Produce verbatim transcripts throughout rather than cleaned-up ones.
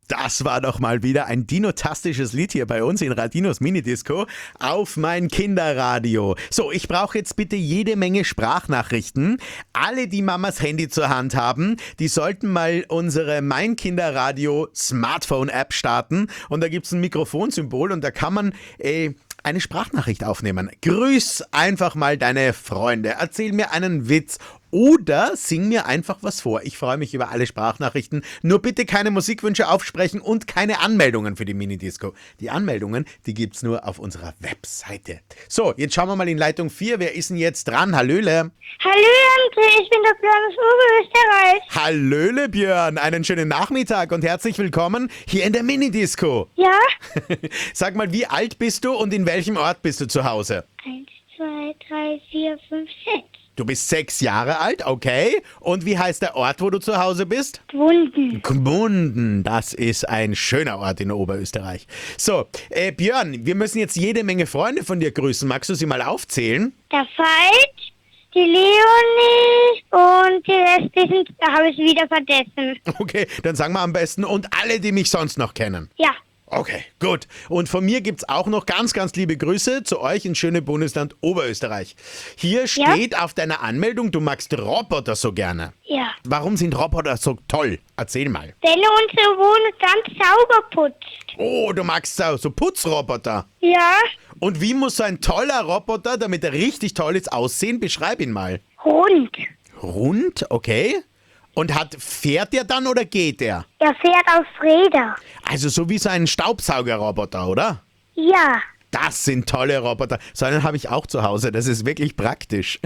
Das war doch mal wieder ein dinotastisches Lied hier bei uns in Radinos Minidisco auf mein Kinderradio. So, ich brauche jetzt bitte jede Menge Sprachnachrichten. Alle, die Mamas Handy zur Hand haben, die sollten mal unsere Mein Kinderradio Smartphone-App starten. Und da gibt es ein Mikrofonsymbol und da kann man äh, eine Sprachnachricht aufnehmen. Grüß einfach mal deine Freunde. Erzähl mir einen Witz. Oder sing mir einfach was vor. Ich freue mich über alle Sprachnachrichten. Nur bitte keine Musikwünsche aufsprechen und keine Anmeldungen für die Minidisco. Die Anmeldungen, die gibt's nur auf unserer Webseite. So, jetzt schauen wir mal in Leitung vier. Wer ist denn jetzt dran? Hallöle. Hallo, ich bin der Björn aus Oberösterreich. Hallöle, Björn. Einen schönen Nachmittag und herzlich willkommen hier in der Minidisco. Ja? Sag mal, wie alt bist du und in welchem Ort bist du zu Hause? Eins, zwei, drei, vier, fünf, sechs. Du bist sechs Jahre alt, okay. Und wie heißt der Ort, wo du zu Hause bist? Gmunden. Gmunden, das ist ein schöner Ort in Oberösterreich. So, äh, Björn, wir müssen jetzt jede Menge Freunde von dir grüßen. Magst du sie mal aufzählen? Der Veit, die Leonie und die restlichen, da habe ich wieder vergessen. Okay, dann sagen wir am besten und alle, die mich sonst noch kennen. Ja. Okay, gut. Und von mir gibt's auch noch ganz, ganz liebe Grüße zu euch ins schöne Bundesland Oberösterreich. Hier steht ja auf deiner Anmeldung, du magst Roboter so gerne. Ja. Warum sind Roboter so toll? Erzähl mal. Wenn er unsere Wohnung ganz sauber putzt. Oh, du magst so, so Putzroboter. Ja. Und wie muss so ein toller Roboter, damit er richtig toll ist, aussehen? Beschreib ihn mal. Rund. Rund, okay. Und hat, fährt der dann oder geht der? Er fährt auf Räder. Also so wie so ein Staubsaugerroboter, oder? Ja. Das sind tolle Roboter. So einen habe ich auch zu Hause. Das ist wirklich praktisch.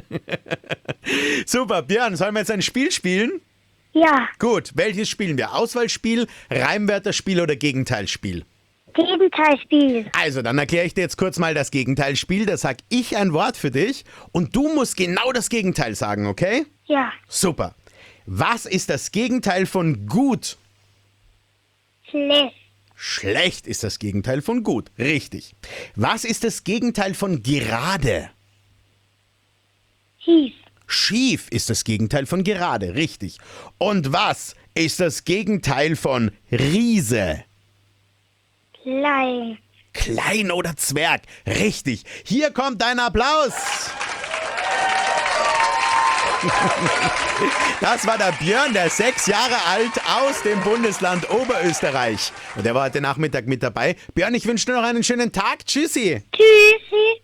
Super, Björn, sollen wir jetzt ein Spiel spielen? Ja. Gut, welches spielen wir? Auswahlspiel, Reimwörterspiel oder Gegenteilspiel? Gegenteilspiel. Also, dann erkläre ich dir jetzt kurz mal das Gegenteilspiel. Da sag ich ein Wort für dich und du musst genau das Gegenteil sagen, okay? Ja. Super. Was ist das Gegenteil von gut? Schlecht. Schlecht ist das Gegenteil von gut. Richtig. Was ist das Gegenteil von gerade? Schief. Schief ist das Gegenteil von gerade. Richtig. Und was ist das Gegenteil von Riese? Klein. Klein oder Zwerg. Richtig. Hier kommt dein Applaus. Das war der Björn, der sechs Jahre alt aus dem Bundesland Oberösterreich. Und der war heute Nachmittag mit dabei. Björn, ich wünsche dir noch einen schönen Tag. Tschüssi. Tschüssi.